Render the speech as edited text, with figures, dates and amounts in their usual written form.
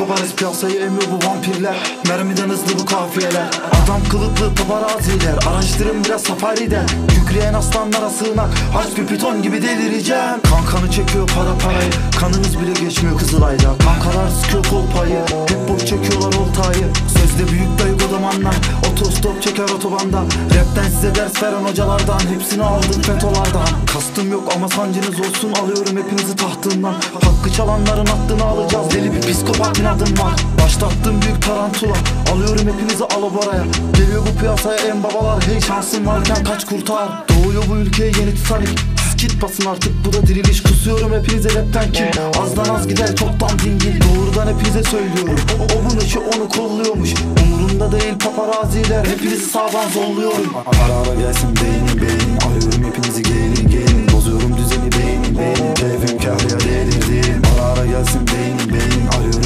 çok bariz, piyasayı emiyor bu vampirler. Mermiden hızlı bu kafiyeler. Adam kılıklı paparaziler, araştırın biraz safariden. Kükreyen aslanlara sığınak, harç bir piton gibi delireceğim. Kankanı çekiyor para parayı, kanınız bile geçmiyor Kızılay'da. Kankalar sıkıyor kolpayı, hep boş çekiyorlar oltayı. Sözde büyük dayı kodamanlar, otostop çeker otobanda. Rapten size ders veren hocalardan, hepsini aldım fetolardan. Kastım yok ama sancınız olsun, alıyorum hepinizi tahtından. Hakkı çalanların aklını alacağız, deli bir psikopat inadım var. Başlattım büyük tarantula, alıyorum hepinizi alaboraya. Geliyor bu piyasaya en babalar, hey şansın varken kaç kurtar. Doğuyor bu ülkeye yeni Titanic, siz kit basın artık bu da diriliş. Kusuyorum hepinize rapten kim, azdan az gider çoktan dingil. Doğrudan hepinize söylüyorum, o bunu şu onu kolluyormuş. Umurumda değil paparaziler, hepinizi sağdan zorluyorum. Ara ara gelsin beynim, alıyorum hepinizi gelin. Bozuyorum düzeni beynim, keyfim kahya delirdim. Ara ara gelsin beynim, alıyorum